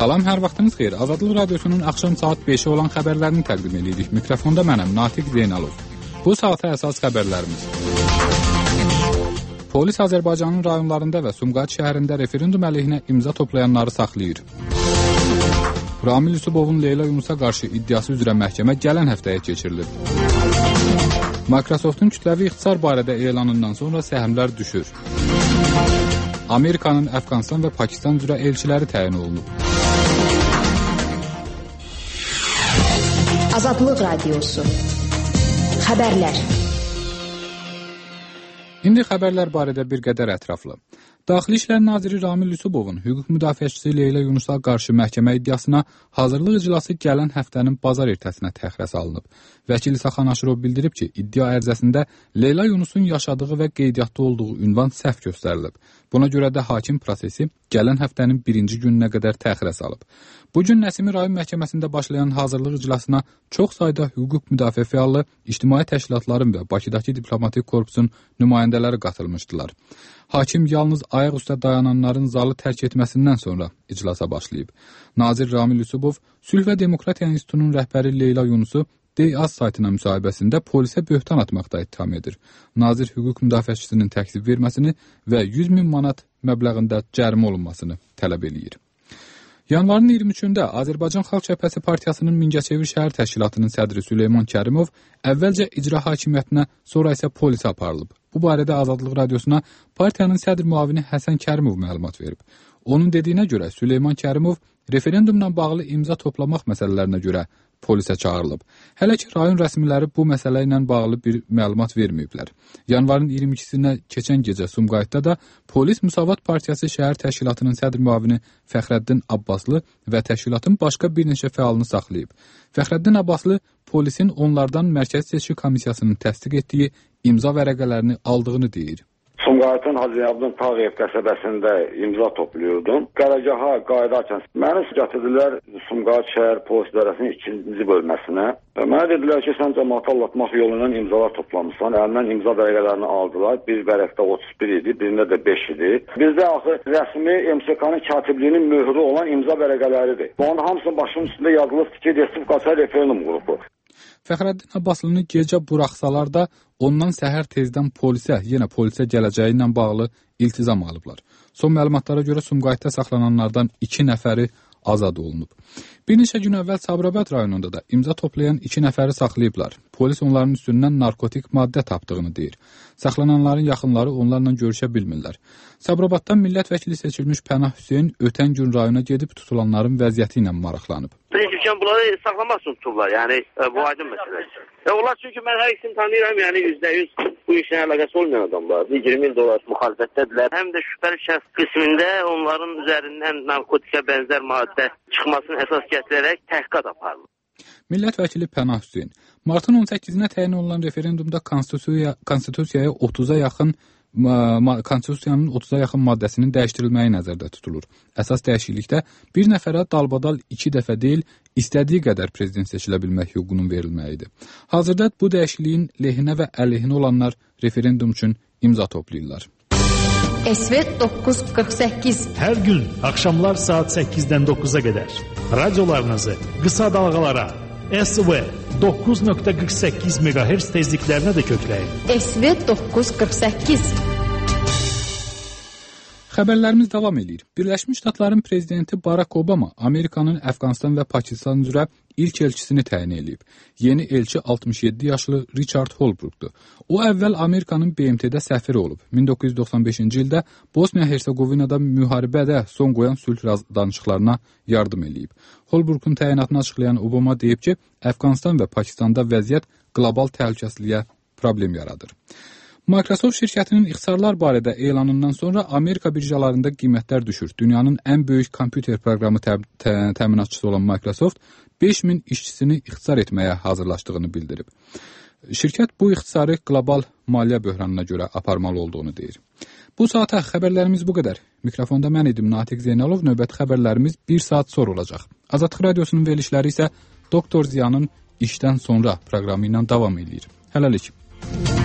Salam, hər vaxtınız xeyir. Azadlıq Radiosunun axşam saat 5-ə olan xəbərlərini təqdim edirik. Mikrofonda mənəm, Natiq Zeynalov. Bu saata əsas xəbərlərimiz. Polis Azərbaycanın rayonlarında və Sumqayıt şəhərində referendum əleyhinə imza toplayanları saxlayır. Ramil Yusubovun Leyla Yunusa qarşı iddiası üzrə məhkəmə gələn həftəyə keçirilir. Microsoftun kütləvi ixtisar barədə elanından sonra səhmlər düşür. Amerikanın Əfqanistan və Pakistan üzrə elçiləri təyin olunub. Azadlıq Radiosu. Xəbərlər. İndi xəbərlər barədə bir qədər ətraflı. Daxili İşlər Naziri Ramil Yusubovun hüquq müdafiəçisi Leyla Yunusa qarşı məhkəmə iddiasına hazırlıq iclası gələn həftənin bazar ertəsinə təxirə salınıb. Vəkil İsa Xanaşırov bildirib ki, iddia ərizəsində Leyla Yunusun yaşadığı və qeydiyyatda olduğu ünvan səhv göstərilib. Buna görə də hakim prosesi gələn həftənin 1-ci gününə qədər təxirə salıb. Bu gün Nəsimi rayon məhkəməsində başlayan hazırlıq iclasına çox sayda hüquq müdafiə fəallı, ictimai təşkilatların və Bakıdakı diplomatik korpusun nümayəndələri qatılmışdılar. Hakim yalnız ayaq üstə dayananların zalı tərk etməsindən sonra iclasa başlayıb. Nazir Ramil Yusubov, Sülh və Demokratiya İnstitutunun rəhbəri Leyla Yunusu DİAZ saytına müsahibəsində polisə böhtan atmaqda ittiham edir. Nazir hüquq müdafiəçisinin təksib verməsini və 100.000 manat məbləğində cərimə olunmasını tələb eləyir. Yanvarın 23-də Azərbaycan Xalq Cəbhəsi Partiyasının Mingəçevir şəhər təşkilatının sədri Süleyman Kərimov əvvəlcə icra hakimiyyətinə, sonra isə polisə aparılıb. Bu barədə Azadlıq Radiosuna partiyanın sədr müavini Həsən Kərimov məlumat verib. Onun dediyinə görə Süleyman Kərimov referendumla bağlı imza toplamaq məsələlərinə görə polisə çağırılıb. Hələ ki, rayon rəsmiləri bu məsələ ilə bağlı bir məlumat verməyiblər. Yanvarın 22-sinə keçən gecə Sumqayıtda da Polis Müsavat Partiyası şəhər təşkilatının sədr müavini Fəxrəddin Abbaslı və təşkilatın başqa bir neçə fəalını saxlayıb. Fəxrəddin Abbaslı polisin onlardan Mərkəzi Seçki Komissiyasının təsdiq etdiyi imza vərəqələrini aldığını deyir. Sumqayıtın Hacı Abdın Tağıyev qəsəbəsində imza topluyordum. Qərargaha qayıdarkən məni gətirdilər Sumqayıt şəhər polis idarəsinin 2-ci bölməsinə. Mənə dedilər ki, sən cəmaatı aldatmaq yolu ilə imzalar toplamısan. Əlimdən imza vərəqələrini aldılar. Bir vərəqdə 31 idi, birində də 5 idi. Bizdə axı rəsmi MSK-nın katibliyinin möhrü olan imza vərəqələridir. Onun hamısının başının üstündə yazılıbdır ki, Respublika referendum qrupu. Fəxrəddin Abbaslını gecə buraxsalar da ondan səhər tezdən yenə polisə gələcəyi ilə bağlı iltizam alıblar. Son məlumatlara görə Sumqayıtda saxlananlardan 2 nəfəri azad olunub. Bir neçə gün əvvəl Sabirabad rayonunda da imza toplayan 2 nəfəri saxlayıblar. Polis onların üstündən narkotik maddə tapdığını deyir. Saxlananların yaxınları onlarla görüşə bilmirlər. Sabirabaddan millət vəkili seçilmiş Pənah Hüseyn ötən gün rayona gedib tutulanların vəziyyəti ilə maraqlanıb. Birinci bunları saxlamaq üçün tutublar, yəni bu aydın məsələdir. Onlar çünki mən hər ikisini tanıyıram, yəni %100 bu işlə əlaqəsi olmayan adamlar. 20 il dolar müxalifətdədirlər. Həm də şübhəli şəxs qismində onların üzərindən narkotikə bənzər maddə çıxmasını əsas gətirərək təhqiqat aparılır. Millət vəkili Pənah Hüseyn, martın 18-nə təyin olunan referendumda Konstitusiyaya 30-a yaxın Konstitusiyanın 30-a yaxın maddəsinin dəyişdirilməyi nəzərdə tutulur. Əsas dəyişiklikdə bir nəfərə dalbadal 2 dəfə deyil, istədiyi qədər prezident seçilə bilmək hüququnun verilməyidir. Hazırda bu dəyişikliyin lehinə və əleyhinə olanlar referendum üçün imza toplayırlar. SV 948 Hər gün axşamlar saat 8-dən 9-a qədər radiolarınızı qısa dalğalara SV 9.48 MHz tezliklərinə də kökləyin. SV 948 Xəbərlərimiz davam edir. Birləşmiş Ştatların prezidenti Barack Obama Amerikanın Əfqanistan və Pakistan üzrə ilk elçisini təyin edib. Yeni elçi 67 yaşlı Richard Holbrookdur. O əvvəl Amerikanın BMT-də səfiri olub. 1995-ci ildə Bosniya-Hersegovinada müharibədə son qoyan sülh danışıqlarına yardım edib. Holbrookun təyinatını açıqlayan Obama deyib ki, Əfqanistan və Pakistanda vəziyyət qlobal təhlükəsizliyə problem yaradır. Microsoft şirkətinin ixtisarlar barədə elanından sonra Amerika birjalarında qiymətlər düşür. Dünyanın ən böyük kompüter proqramı təminatçısı olan Microsoft 5000 işçisini ixtisar etməyə hazırlaşdığını bildirib. Şirkət bu ixtisarı qlobal maliyyə böhranına görə aparmalı olduğunu deyir. Bu saata xəbərlərimiz bu qədər. Mikrofonda mən idim Natiq Zeynalov. Növbəti xəbərlərimiz 1 saat sonra olacaq. Azadlıq Radiosunun verilişləri isə Doktor Ziyanın işdən sonra proqramı ilə davam edir. Hələlik.